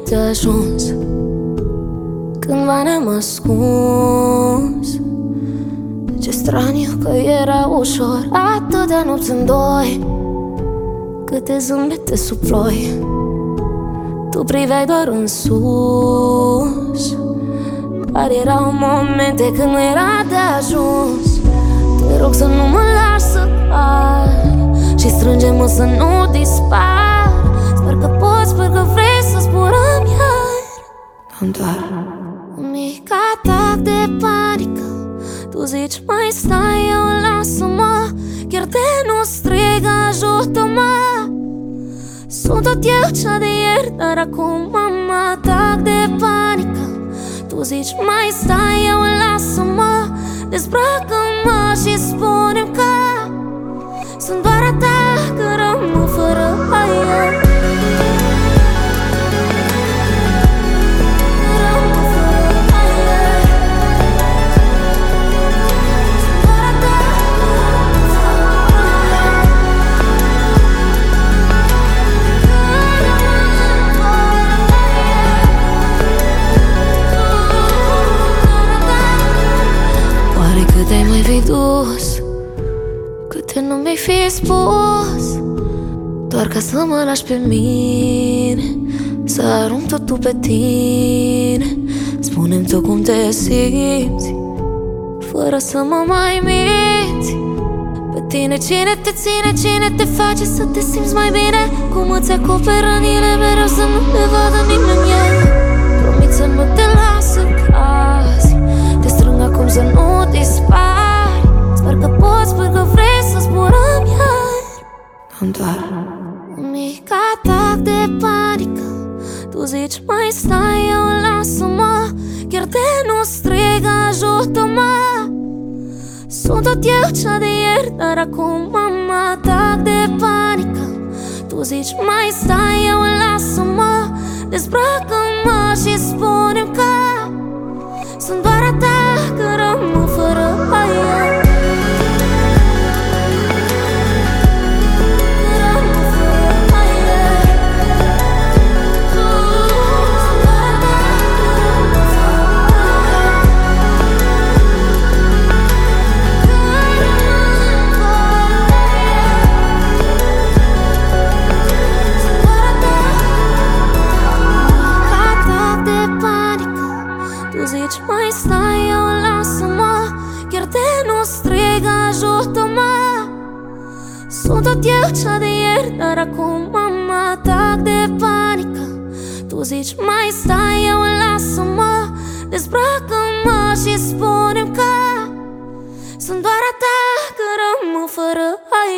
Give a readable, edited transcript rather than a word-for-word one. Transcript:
de ajuns. Cândva ne-am ascuns. Ce straniu că era ușor atâtea nopți în doi, câte zâmbete sub ploi. Tu priveai doar în sus, dar erau momente când nu era de ajuns. Te rog să nu mă lași să cad și strânge-mă să nu dispar. Sper că poți, sper că vrei să zburăm iar. Am doar un mic atac de panică. Tu zici mai stai, eu lasă-mă, chiar de nu strig, ajută-mă. Sunt tot eu cea de ieri, dar acum am atac de panică. Tu zici mai stai, eu lasă-mă, dezbracă-mă și spune-mi că sunt doar a ta, că rămân fără aer. Câte mai fi dus, câte nu mi-ai fi spus, doar ca să mă lași pe mine, să arunc totul pe tine. Spune-mi tu cum te simți, fără să mă mai minți. Pe tine cine te ține, cine te face să te simți mai bine, cum îți acoperă rănile mereu să nu te vadă nimeni. Promit să nu te las în caz, te strâng acum să nu dispari. Sper că poți, sper că vrei să zburăm iar. Am doar un mic atac de panică. Tu zici mai stai, eu lasă-mă, chiar de nu strig, ajută-mă. Sunt tot eu cea de ieri, dar acum am atac de panică. Tu zici mai stai, eu lasă-mă, dezbracă-mă și spune-mi că sunt doar a ta, că rămân fără aer. Zici mai stai, eu lasă-mă, chiar de nu strig, ajută-mă. Sunt tot eu cea de ieri, dar acum am atac de panică. Tu zici mai stai, eu lasă-mă, dezbracă-mă și spune-mi că sunt doar a ta, că rămân fără aer.